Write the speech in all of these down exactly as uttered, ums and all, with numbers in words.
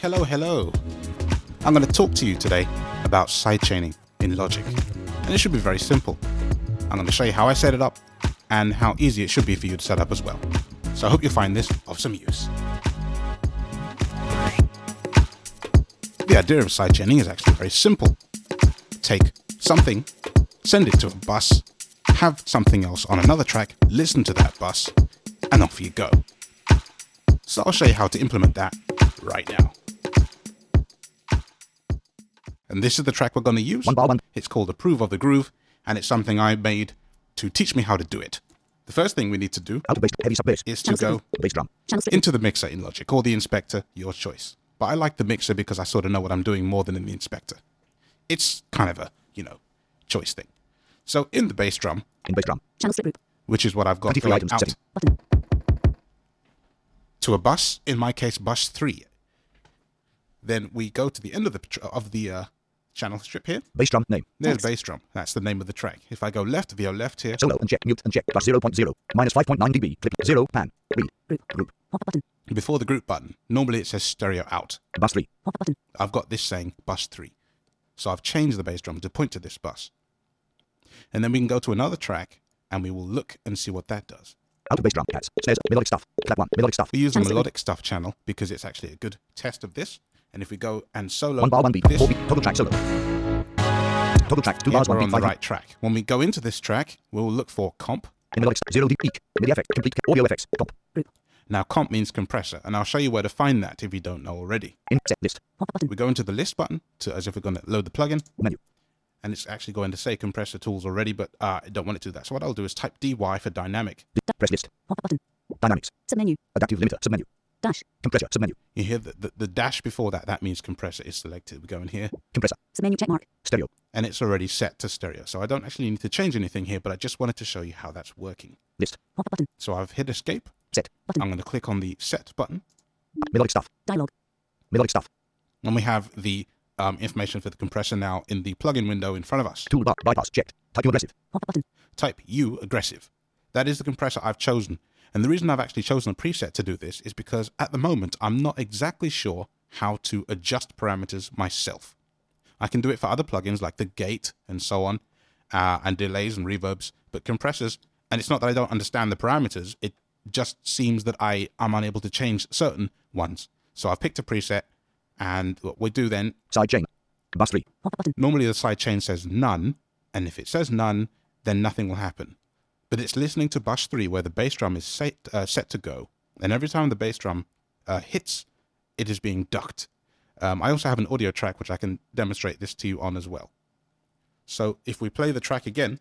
Hello, hello. I'm going to talk to you today about sidechaining in Logic. And it should be very simple. I'm going to show you how I set it up and how easy it should be for you to set up as well. So I hope you'll find this of some use. The idea of sidechaining is actually very simple. Take something, send it to a bus, have something else on another track, listen to that bus, and off you go. So I'll show you how to implement that right now. And this is the track we're going to use. One bar one. It's called Approve of the Groove, and it's something I made to teach me how to do it. The first thing we need to do Out of bass, heavy sub bass. is to go Bass drum. into the mixer in Logic, or the inspector, your choice. But I like the mixer because I sort of know what I'm doing more than in the inspector. It's kind of a, you know, choice thing. So in the bass drum, In bass drum. Channel split group. which is what I've got twenty-three going items. out Setting. Button. to a bus, in my case, bus three. Then we go to the end of the tr- of the uh, channel strip here. Bass drum name. There's Next. bass drum. That's the name of the track. If I go left, V O left here, Solo and check. Mute and check. Plus zero point zero. Minus five point nine dB. Click zero. Pan. Read. Group. Group. Hop button. before the group button, normally it says stereo out. Bus three. Hop button. I've got this saying bus three. So I've changed the bass drum to point to this bus. And then we can go to another track and we will look and see what that does. Out of bass drum. Cats. Snares. Melodic stuff. Clap one. Melodic stuff. We use the Channel melodic stuff channel because it's actually a good test of this. And if we go and solo One bar one beat. this, Four beat. Total track solo. Total track. Two yeah, bars. we're One on beat. the Five. right track. When we go into this track, we'll look for comp. In melodic stuff. Zero deep peak. MIDI effect. Complete audio effects. Top. Group. Now comp means compressor, and I'll show you where to find that if you don't know already. In set list. Hop button. We go into the list button to, as if we're going to load the plugin, Menu. and it's actually going to say compressor tools already, but uh, I don't want it to do that. So what I'll do is type D Y for dynamic. Press list. Hop button. Dynamics. Submenu. Adaptive limiter. Submenu. Dash. Compressor. Submenu. You hear the, the, the dash before that, that means compressor is selected. We go in here, Compressor. Submenu check mark. Stereo. and it's already set to stereo. So I don't actually need to change anything here, but I just wanted to show you how that's working. List. Hop button. So I've hit escape. Set. Button. I'm going to click on the set button, Melodic stuff. Dialog. Melodic stuff. and we have the um, information for the compressor now in the plugin window in front of us. Toolbar. Bypass. Checked. Type U aggressive. Hop button. Type U aggressive. That is the compressor I've chosen. And the reason I've actually chosen a preset to do this is because at the moment, I'm not exactly sure how to adjust parameters myself. I can do it for other plugins like the gate and so on, uh, and delays and reverbs, but compressors, and it's not that I don't understand the parameters, it just seems that I am unable to change certain ones. So I've picked a preset, and what we do then, Side chain. Bus three. Hop button. normally the sidechain says none, and if it says none, then nothing will happen. But it's listening to bus three where the bass drum is set, uh, set to go, and every time the bass drum uh, hits, it is being ducked. Um, I also have an audio track which I can demonstrate this to you on as well. So if we play the track again,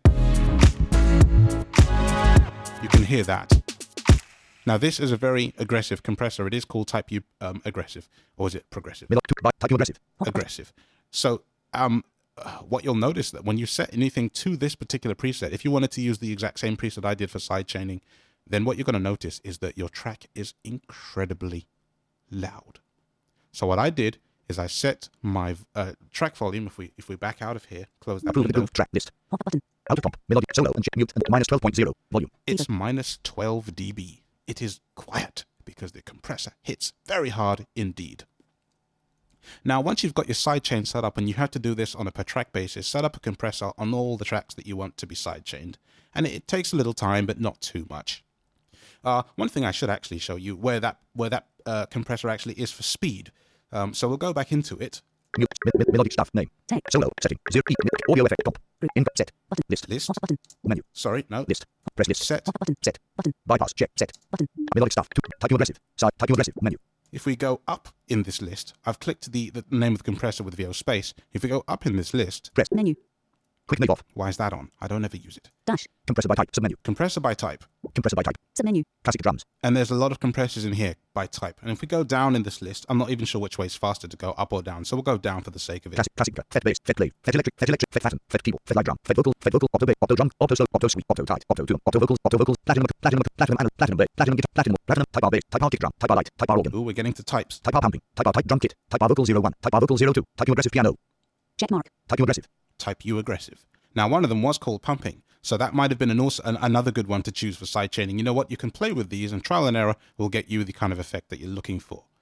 you can hear that. Now this is a very aggressive compressor. It is called Type U um, aggressive, or is it progressive? Melodic. By, type U aggressive. Aggressive. So um, uh, what you'll notice that when you set anything to this particular preset, if you wanted to use the exact same preset I did for sidechaining, then what you're going to notice is that your track is incredibly loud. So what I did is I set my uh, track volume. If we if we back out of here, close that Approve the window, groove. Track list. Hop button. Out of comp. Melodic. Solo and check. Mute and minus twelve point zero. Volume. it's minus twelve dB. It is quiet because the compressor hits very hard indeed. Now, once you've got your sidechain set up, and you have to do this on a per track basis, set up a compressor on all the tracks that you want to be sidechained. And it, it takes a little time, but not too much. Uh, one thing I should actually show you where that where that uh, compressor actually is for speed. Um, so we'll go back into it. Mute. Me- me- melodic stuff. Name. Tag. Solo. Setting. Zero. E. Audio effect. Top. Group. In. Set. Button. List. List. Hop button. Menu. Sorry, no. List. Press list. Set. Hop button. Set. Button. Bypass. Check. Set. Button. Melodic stuff. Two. Type U aggressive. Side. Type U aggressive. Menu. If we go up in this list, I've clicked the, the name of the compressor with V O space. If we go up in this list, Press. Menu. Quick make off. why is that on? I don't ever use it. Dash. Compressor by type. Submenu. Compressor by type. Compressor by type. Submenu. Classic drums. And there's a lot of compressors in here by type. And if we go down in this list, I'm not even sure which way is faster to go, up or down. So we'll go down for the sake of it. Classic. Classic. Fet bass. Fet play. Fet electric. Fet electric. Fet pattern. Fet keyboard. Fet light drum. Fet vocal. Fet vocal. Octo bass. Octo drum. Octo slow. Octo sweep. Octo tight. Octo tune. Octo vocals. Octo vocals. Platinum. Platinum. Platinum. Platinum. Platinum bass. Platinum guitar. Platinum. Platinum. Type R bass. Type R kick drum. Type R light. Type R organ. Ooh, we're getting to types. Type R pumping. Type R type drum kit. Type R vocal zero one. Type R vocal zero two. Type U aggressive piano. Check mark. Type U aggressive. Type U aggressive. Now, one of them was called pumping. So that might have been an also, an, another good one to choose for sidechaining. You know what? You can play with these, and trial and error will get you the kind of effect that you're looking for.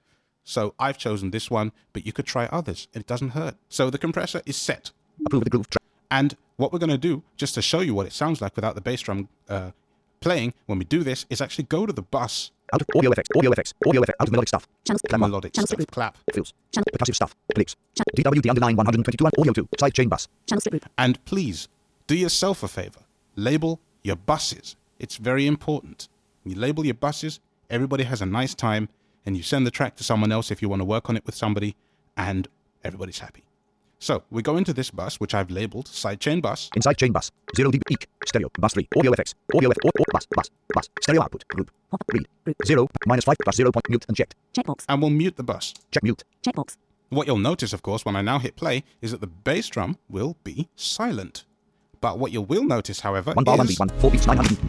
So I've chosen this one, but you could try others. It doesn't hurt. So the compressor is set. Approve the groove track. And what we're going to do, just to show you what it sounds like without the bass drum uh, playing, when we do this, is actually go to the bus. Out of audio effects, audio effects, audio effects, out of melodic stuff. Channels. Clap one. Melodic Channel stuff, split clap. Fills. Percussive stuff. Clicks. D W D underline one twenty-two and audio two. Side chain bus. Channel split group. And please, do yourself a favor. Label your buses. It's very important. You label your buses, everybody has a nice time, and you send the track to someone else if you want to work on it with somebody, and everybody's happy. So we go into this bus, which I've labeled sidechain bus. Inside chain bus. Zero dB peak. Stereo. Bus three. Audio effects. Audio effects. Audio, bus. Bus. Bus. Stereo output. Group. Pop. Read. Group. Zero. Minus five plus zero point mute and checked. Checkbox. And we'll mute the bus. Check mute. Checkbox. What you'll notice, of course, when I now hit play, is that the bass drum will be silent. But what you will notice, however, One bar, one is beat, one, four beats, nine hundred.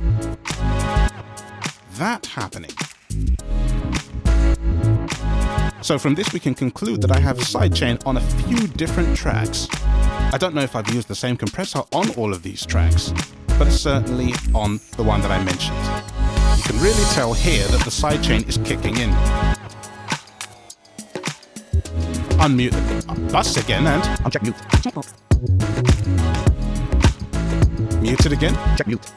that happening. So from this we can conclude that I have sidechain on a few different tracks. I don't know if I've used the same compressor on all of these tracks, but certainly on the one that I mentioned. You can really tell here that the sidechain is kicking in. Unmute the bus again and Uncheck mute. Checkbox. mute it again. Check mute.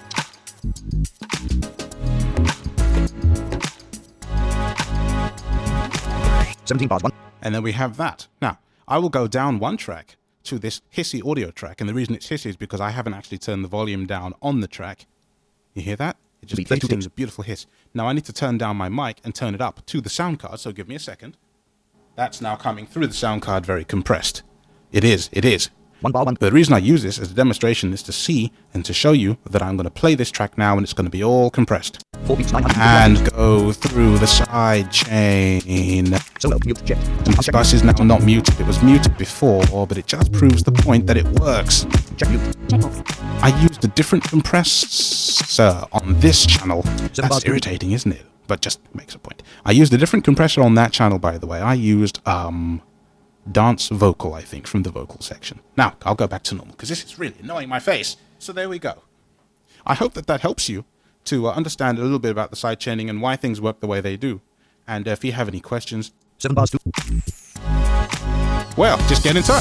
seventeen bars, one. And then we have that. Now, I will go down one track to this hissy audio track, and the reason it's hissy is because I haven't actually turned the volume down on the track. You hear that? It just Beat, kicks thirty-two in a beautiful hiss. Now I need to turn down my mic and turn it up to the sound card, so give me a second. That's now coming through the sound card very compressed. It is, it is. One bar, one. The reason I use this as a demonstration is to see and to show you that I'm going to play this track now and it's going to be all compressed. Four beats, nine hundred. And go through the side chain. Solo, mute, check. And this bus is now not muted. It was muted before, but it just proves the point that it works. Check mute. Checkbox. I used a different compressor on this channel. That's bars. irritating, isn't it? But just makes a point. I used a different compressor on that channel, by the way. I used um, Dance Vocal, I think, from the vocal section. Now, I'll go back to normal, because this is really annoying my face. So there we go. I hope that that helps you to uh, understand a little bit about the sidechaining and why things work the way they do. And uh, if you have any questions, Seven bars, two. well, just get in touch.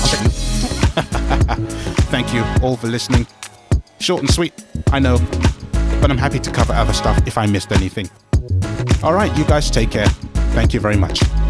Thank you all for listening. Short and sweet, I know, but I'm happy to cover other stuff if I missed anything. All right, you guys take care. Thank you very much.